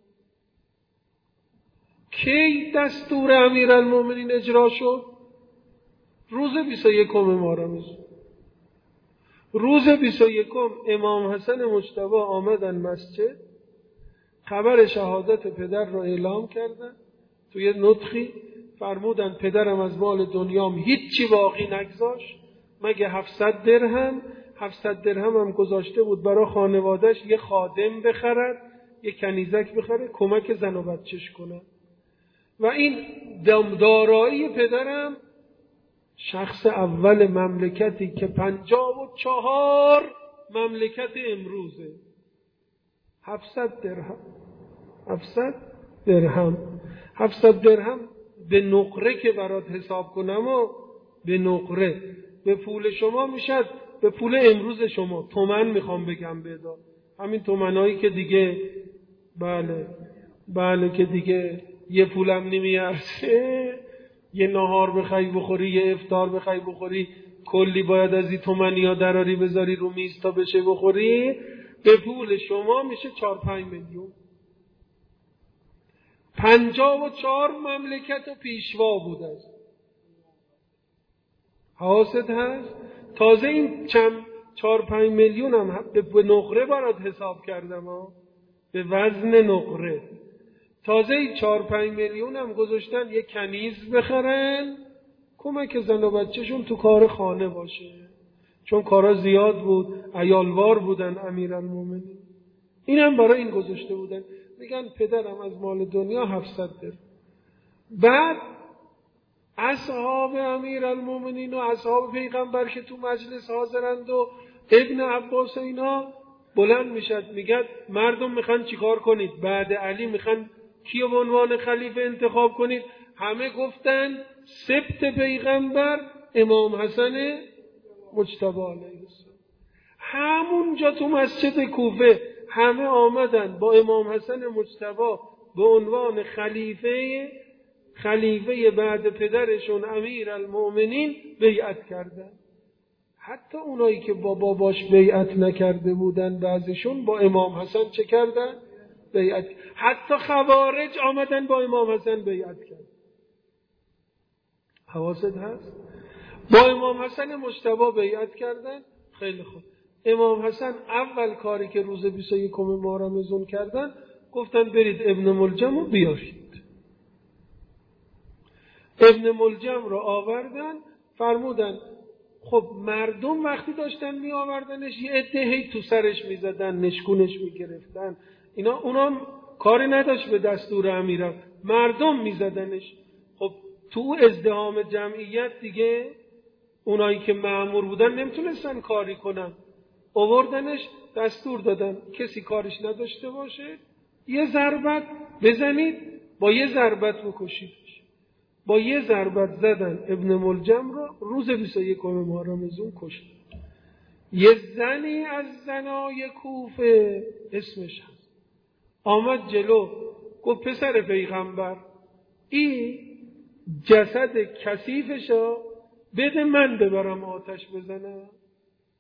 کی دستور امیرالمومنین اجرا شد؟ روز 21 محرم. روز 21 امام حسن مجتبی آمدن مسجد، خبر شهادت پدر را اعلام کردن، توی نطقی فرمودن پدرم از مال دنیام هیچی باقی نگذاشت مگه 700 درهم. 700 درهم هم گذاشته بود برای خانوادهش یه خادم بخرد، یه کنیزک بخره کمک زن و بچهش کنه. و این دارایی پدرم شخص اول مملکتی که 54 مملکت امروزه. 700 درهم 700 درهم به نقره که برات حساب کنم و به نقره به پول شما میشد، به پول امروز شما تومن میخوام بگم بدا، همین تومنایی که دیگه بله که دیگه یه پولم نمیارزه، یه نهار بخوای بخوری، یه افطار بخوای بخوری کلی باید از این تومنیا دراری بذاری رو میز تا بشه بخوری، به پول شما میشه 4-5 میلیون. 54 مملکت و پیشوا بود است. حواست هست؟ تازه این 4-5 میلیون هم به نقره برات حساب کردم ها، به وزن نقره. تازه این 4-5 میلیون هم گذاشتن یک کنیز بخرن کمک زن و بچهشون تو کار خانه باشه، چون کارا زیاد بود، عیالوار بودن امیرالمومنین. این هم برای این گذاشته بودن. میگن پدرم از مال دنیا 700 درهم. بعد اصحاب امیرالمومنین و اصحاب پیغمبر که تو مجلس حاضرند و ابن عباس اینا بلند میشد میگن مردم میخوان چیکار کنید؟ بعد علی میخوان کیو به عنوان خلیفه انتخاب کنید؟ همه گفتن سبط پیغمبر امام حسن مجتبی علیه السلام. همونجا تو مسجد کوفه همه آمدن با امام حسن مجتبی به عنوان خلیفه بعد پدرشون امیرالمومنین بیعت کردن. حتی اونایی که با باباش بیعت نکرده بودن بعضیشون با امام حسن چه کردن؟ بیعت. حتی خوارج آمدن با امام حسن بیعت کردن. حواست هست؟ با امام حسن مجتبی بیعت کردن. خیلی خوب. امام حسن اول کاری که روز 21 محرم اذن کردن گفتن برید ابن ملجم رو بیارید. ابن ملجم رو آوردن، فرمودن خب مردم وقتی داشتن می آوردنش یه عده تو سرش می زدن، نشکونش می گرفتن، اونا کاری نداشت به دستور امیرم، مردم می زدنش. خب تو ازدحام جمعیت دیگه اونایی که مأمور بودن نمیتونستن کاری کنن، آوردنش دستور دادن کسی کارش نداشته باشه یه ضربت بزنید، با یه ضربت بکشیدش. با یه ضربت زدن ابن ملجم رو روز 21 محرم اذن کشت. یه زنی از زنای کوفه اسمش هست آمد جلو گفت پسر پیغمبر این جسد کثیفشو بده من ببرم آتش بزنم.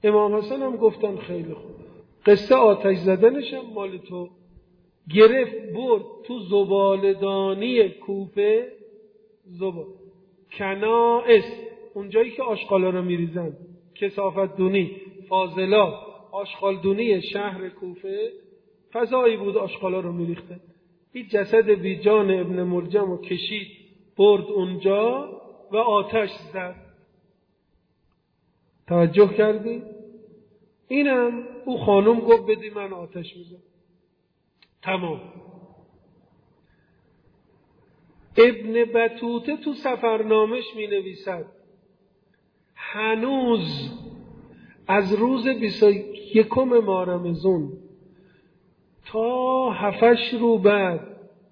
امام حسن هم گفتن خیلی خوب. قصه آتش زدنش هم مال تو. گرفت برد تو زبالدانی کوفه، کنائس، اونجایی که آشغالا رو میریزن، کثافت دونی، فاضلات، آشغال دونی شهر کوفه، فضایی بود آشغالا رو میریختن. این جسد بی جان ابن ملجم رو کشید برد اونجا و آتش زد. توجه کردی؟ اینم او خانم گفت بدی من آتش میزنم. تمام. ابن بطوطه تو سفرنامش می نویسد هنوز از روز 21 ماه رمضان تا 7 روز بعد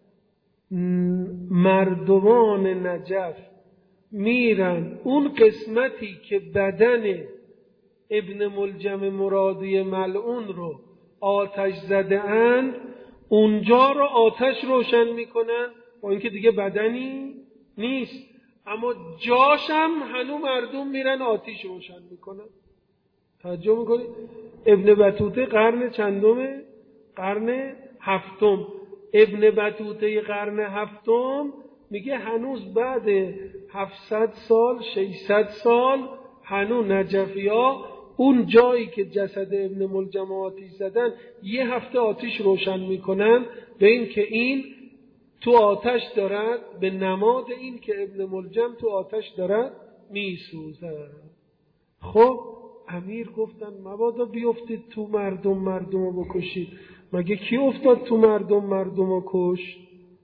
مردمان نجف میرن اون قسمتی که بدن ابن ملجم مرادی ملعون رو آتش زده اند اونجا رو آتش روشن میکنن، با اینکه دیگه بدنی نیست، اما جاشم هنو مردم میرن آتش روشن میکنن. توجه میکنی؟ ابن بطوطه قرن چندمه؟ قرن 7. ابن بطوطه قرن 7 میگه هنوز بعد 700 سال 600 سال هنو نجفی‌ها اون جایی که جسد ابن ملجم آتش زدن 1 هفته آتش روشن میکنن، به این که این تو آتش دارد، به نماد این که ابن ملجم تو آتش دارد میسوزد. خب امیر گفتن مبادا بیفتید تو مردم رو بکشید. مگه کی افتاد تو مردم رو کش؟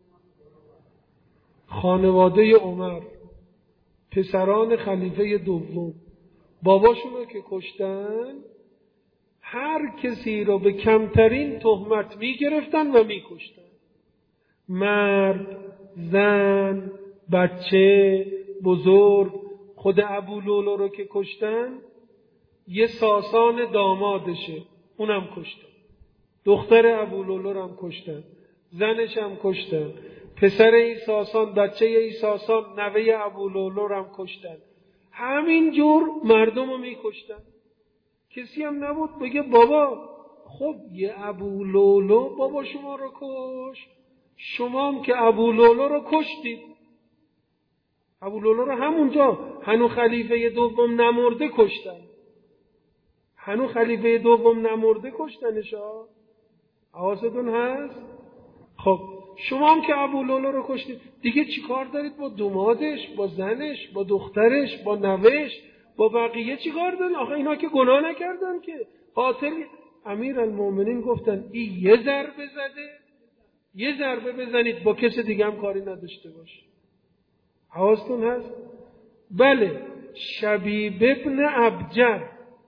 خانواده عمر، پسران خلیفه دوم، باباشونو که کشتن هر کسی رو به کمترین تهمت میگرفتن و میکشتن. مرد، زن، بچه، بزرگ. خود ابو لولو رو که کشتن یه ساسان دامادشه اونم کشتن، دختر ابو لولو رو هم کشتن، زنش هم کشتن، پسر ای ساسان، بچه ای ساسان، نوه ابو لولو رو هم کشتن. همین جور مردم رو میکشتن. کسی هم نبود بگه بابا خب یه ابو لولو بابا شما رو کش، شما هم که ابو لولو رو کشتید. ابو لولو رو همونجا هنو خلیفه دوم نمرده کشتن. هنو خلیفه دوم نمرده کشتنشا. حواستون هست؟ خب شما هم که ابو لولو رو کشتید دیگه چی کار دارید با دامادش، با زنش، با دخترش، با نوهش، با بقیه چی کار دارید؟ آخه اینا که گناه نکردن که. قاتل امیرالمومنین گفتن این یه ضربه زده، یه ضربه بزنید با کس دیگه هم کاری نداشته باش. حواستون هست؟ بله. شبیب ابن ابجر،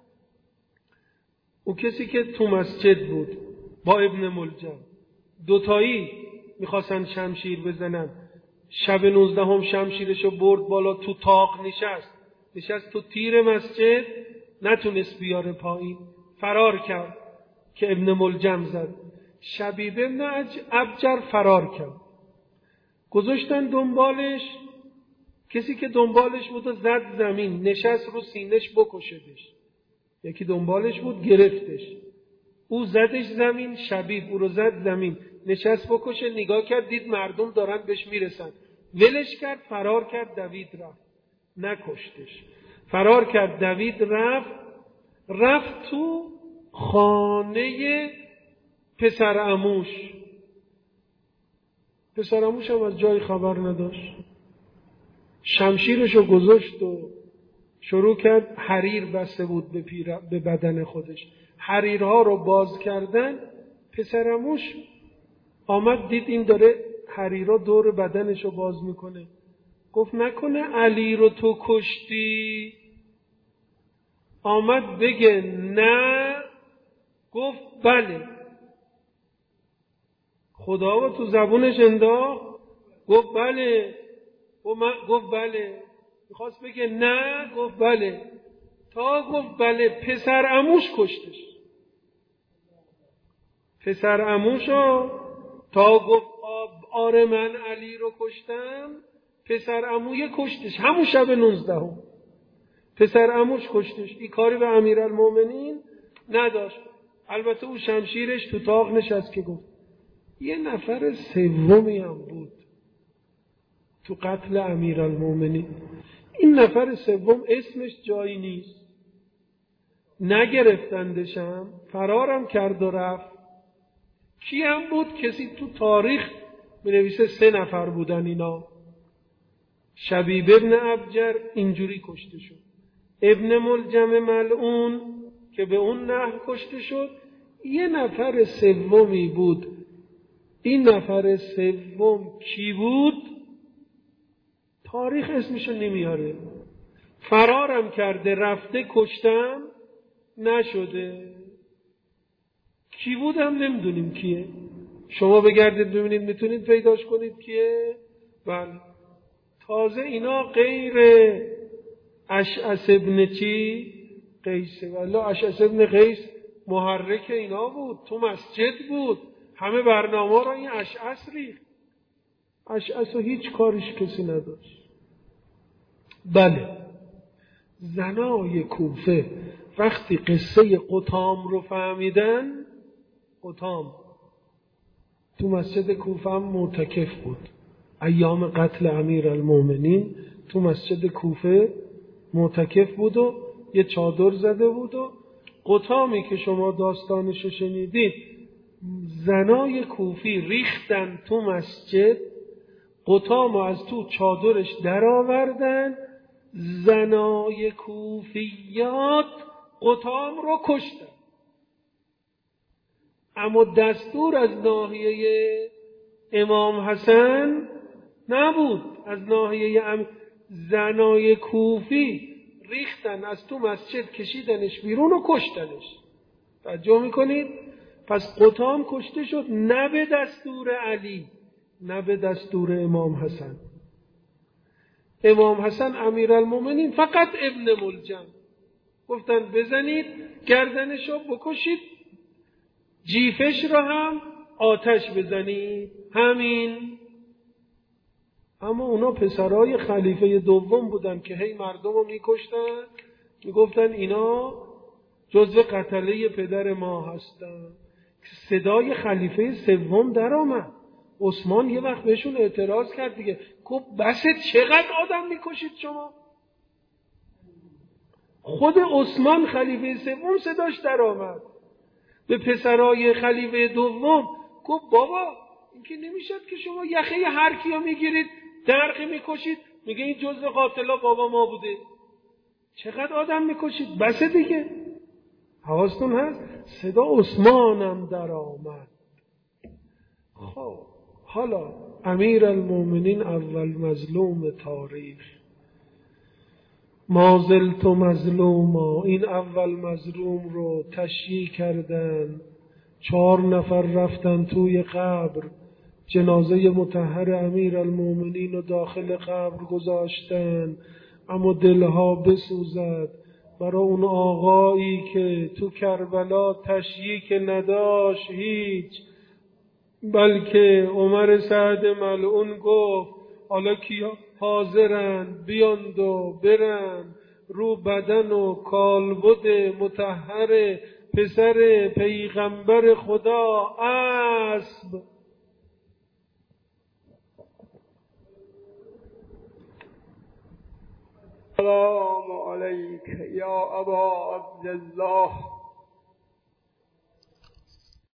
او کسی که تو مسجد بود با ابن ملجم، دوتایی میخواستن شمشیر بزنن. شب 19 شمشیرشو برد بالا، تو تاق نشست تو تیر مسجد، نتونست بیاره پایین، فرار کرد که ابن ملجم زد. شبیب ابن ابجر فرار کرد، گذاشتن دنبالش. کسی که دنبالش بود و زد زمین، نشست رو سینش بکشدش. یکی دنبالش بود گرفتش، او زدش زمین. شبیب او رو زد زمین، نشست بکشه، نگاه کرد دید مردم دارن بهش میرسن، ولش کرد، فرار کرد، دوید رفت، نکشتش. فرار کرد، دوید رفت تو خانه پسر عموش. پسر عموش هم از جای خبر نداشت. شمشیرشو گذاشت و شروع کرد، حریر بسته بود به بدن خودش، حریرها رو باز کردن. پسر عموش آمد دید این داره حریرها دور بدنشو باز میکنه، گفت نکنه علی رو تو کشتی؟ آمد بگه نه، گفت بله. خدا و تو زبونش انداخت، گفت بله. گفت بله. میخواست بگه نه، گفت بله. تا گفت بله پسر عموش کشتش. پسر عموشو تا گفت آره من علی رو کشتم، پسر عموی کشتش همون شب 19. پسر عموش کشتش. این کاری به امیرالمومنین نداشت. البته او شمشیرش تو طاق نشست که گفت. یه نفر سومی هم بود تو قتل امیرالمومنین. این نفر سوم اسمش جایی نیست، نگرفتندشم، فرارم کرد و رفت. کی هم بود؟ کسی تو تاریخ بنویسه 3 نفر بودن اینا. شبیب ابن ابجر اینجوری کشته شد، ابن ملجم ملعون که به اون نحو کشته شد. یه نفر سومی بود. این نفر سوم کی بود؟ تاریخ اسمشو نمیاره. فرارم کرده، رفته، کشتم نشده. کی بود هم نمیدونیم کیه. شما بگردید ببینید، میتونید پیداش کنید کیه؟ بله. تازه اینا غیر اشعث ابن چی؟ قیسه. والله اشعث ابن قیس محرک اینا بود، تو مسجد بود، همه برنامه را این اشعث ریخت. اشعث و هیچ کارش کسی نداشت. بله، زنای کوفه وقتی قصه قطام رو فهمیدن، قطام تو مسجد کوفه هم معتکف بود. ایام قتل امیرالمومنین تو مسجد کوفه معتکف بود و یه چادر زده بود. و قطامی که شما داستانشو شنیدید، زنای کوفی ریختن تو مسجد، قطامو از تو چادرش در آوردن. زنای کوفیات قطام رو کشتن. اما دستور از ناحیه امام حسن نبود. از ناحیه زنای کوفی ریختن از تو مسجد، کشیدنش بیرون و کشتنش. توجه میکنید؟ پس قطام کشته شد نه به دستور علی، نه به دستور امام حسن. امام حسن امیرالمومنین فقط ابن ملجم گفتن بزنید، گردنشو بکشید، جیفش را هم آتش بزنید، همین. اما اونا پسرای خلیفه دوم بودن که هی مردم رو میکشتن، میگفتن اینا جزو قتله پدر ما هستن. صدای خلیفه سوم در آمد. عثمان یه وقت بهشون اعتراض کرد دیگه، گفت بسه چقدر آدم میکشید شما؟ خود عثمان خلیفه سوم صداش در آمد به پسرای خلیفه دوم، گفت بابا این که نمیشد که شما یخه هر کیو میگیرید درقی میکشید، میگه این جزء قاتلا بابا ما بوده. چقدر آدم میکشید؟ بسه دیگه. حواستون هست؟ صدا عثمانم در آمد. خب حالا امیرالمومنین اول مظلوم تاریخ، ما زلت مظلوما، این اول مظلوم رو تشییع کردن. 4 نفر رفتن توی قبر، جنازه مطهر امیرالمومنین رو داخل قبر گذاشتن. اما دلها بسوزد برای اون آقایی که تو کربلا تشییع که نداشت هیچ، بلکه عمر سعد ملعون گفت حالا کیا حاضرن بیاند و برن رو بدن و کالبد مطهر پسر پیغمبر خدا اسب. السلام علیک یا ابا عبدالله